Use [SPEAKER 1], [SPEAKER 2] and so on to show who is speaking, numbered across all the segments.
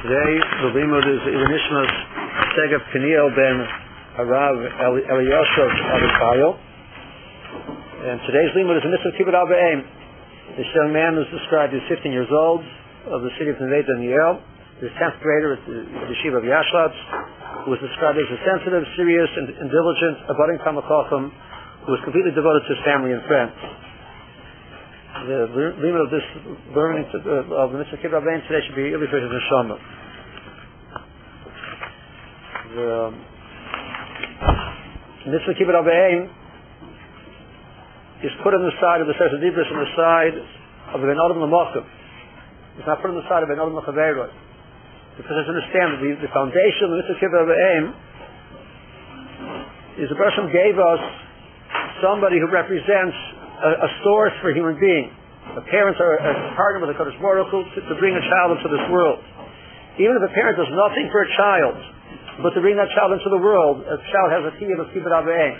[SPEAKER 1] Today, the limud is Nishmas Segev Peniel ben Harav Eliyoshev Avikayo. And today's limud is a mitzvah kibbut al b'eim. This young man was described as 15 years old, of the city of Neve Daniel. He's 10th grader at the yeshiva of Yashlatz, who was described as a sensitive, serious, and diligent, abiding Talmid Chacham, who was completely devoted to his family and friends. The limud of this learning of the mitzvah kibbut al b'eim today should be Ili for his neshama. The mitzvah kibbut al b'eim is put on the side of the Sefer Dibros, on the side of the Ben Adam L'Mochim. It's not put on the side of Ben Adam L'Chaveroi. Because let's understand that the foundation of the mitzvah kibbut al b'eim is the person gave us somebody who represents a source for human being. The parents are a partner with the Kadosh Baruch Hu to bring a child into this world. Even if a parent does nothing for a child, but to bring that child into the world, a child has a kiyuv of kibbut al b'eim.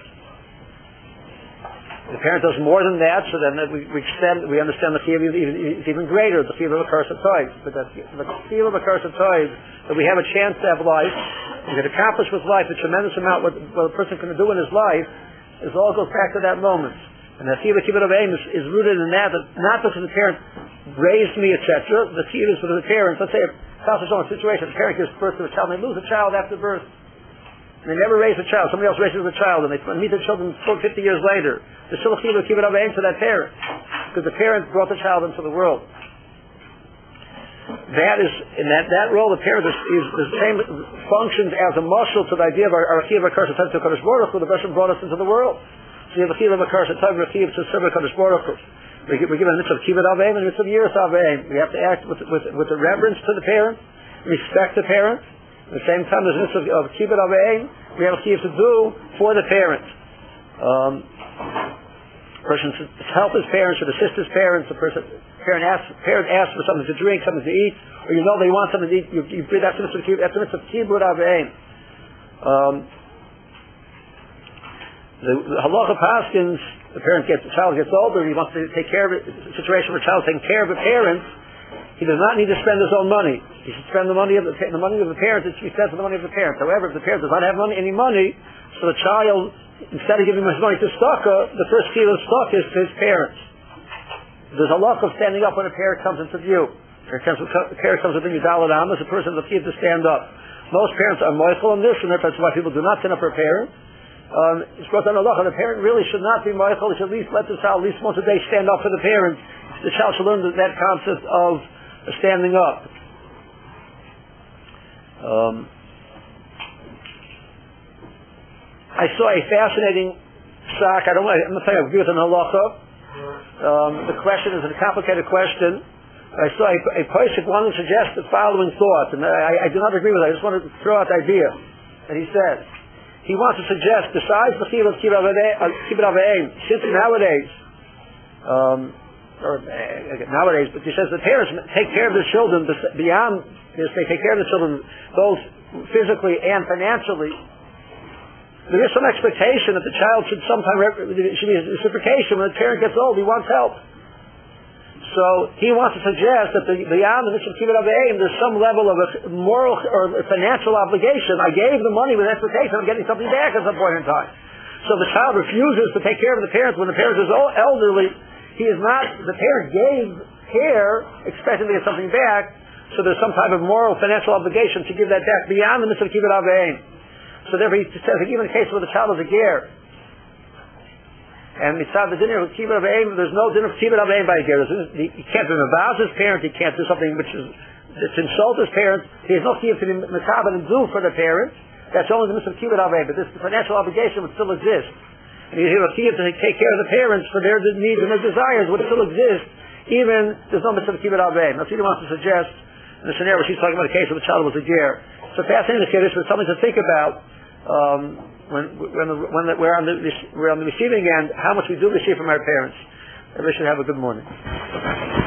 [SPEAKER 1] The parent does more than that, so then we understand the kiyuv is even greater, the kiyuv of a curse of toys. But the kiyuv of a curse of toys, that we have a chance to have life, we can accomplish with life a tremendous amount what a person can do in his life, it all goes back to that moment. And the kiyuv of kibbut al b'eim is rooted in that not because the parent raised me, etc. The kiyuv is for the parents. Let's say a situation, the parent gives birth to a child, and they lose a child after birth. And they never raise a child. Somebody else raises a child, and they meet the children 50 years later. There's still a kiyuv of kibbut al b'eim to that parent, because the parent brought the child into the world. That is, in that role, the parent is the same, functions as a muscle to the idea of our kiyuv of a curse of to Kadosh Baruch Hu. The person brought us into the world. So you have a kiyuv of a curse of a kiyuv to serve Kadosh Baruch Hu. We're given a mitzvah of kibbut al b'eim and a mitzvah of yiras al b'eim. We have to act with the reverence to the parent, respect the parent. At the same time, there's a mitzvah of kibbut al b'eim. We have a kiyuv to do for the parent. Person should help his parents, should assist his parents. The parent asks for something to drink, something to eat, or you know they want something to eat. You bring that to the mitzvah of kibbut al b'eim. The halacha paskins, the child gets older, and he wants to take care of it. A situation where a child is taking care of a parent, he does not need to spend his own money. He should spend the money of the parent. It should be spent on the money of the parent. However, if the parent does not have any money, so the child, instead of giving his money to tzedakah, the first kilo of tzedakah is to his parents. There's a halacha of standing up when a parent comes into view. The parent comes within your daled amas, the person has the key to stand up. Most parents are moichel in this, and that's why people do not stand up for a parent. It's brought down halacha. The parent really should not be moichel. He should at least let the child at least once a day stand up for the parent. The child should learn that concept of standing up. I saw a fascinating sock. I'm not saying I agree with an halacha. The question is a complicated question. I saw a posek wanted to suggest the following thought, and I do not agree with it. I just want to throw out the idea. And he says, he wants to suggest, besides the kiyuv of kibbut al b'eim, since nowadays, but he says the parents take care of their children beyond this. They take care of the children both physically and financially. There is some expectation that the child should should be a reciprocation. When the parent gets old, he wants help. So he wants to suggest that beyond the mitzvah kibbut al b'eim, there's some level of a moral or a financial obligation. I gave the money with expectation of getting something back at some point in time. So the child refuses to take care of the parents when the parent is elderly. The parent gave care expecting to get something back, so there's some type of moral financial obligation to give that back beyond the mitzvah kibbut al b'eim. So therefore he says that even in the case where the child is a ger, and mitzvah the dinner of kibbut al b'eim, there's no dinner of kibbut al b'eim by a ger. He can't be mevaz his parent, he can't do something which is to insult his parent. He has no kiyuv to be mekabel and do for the parent. That's only the mitzvah kibbut al b'eim, but this financial obligation would still exist. And you have a kiyuv to take care of the parents for their needs and their desires would still exist, even there's no mitzvah kibbut al b'eim. That's what he wants to suggest in the scenario where she's talking about a case where the child was a ger. So fascinating to say this, but something to think about when we're on the receiving end, how much we do receive from our parents. Everybody should have a good morning.